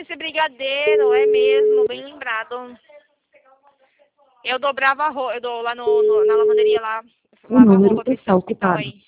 Esse brigadeiro, é mesmo, bem lembrado. Eu dobrava roupa, eu dou lá na lavanderia lá, O lava número roupa pra esse está hospital ocupado. aí.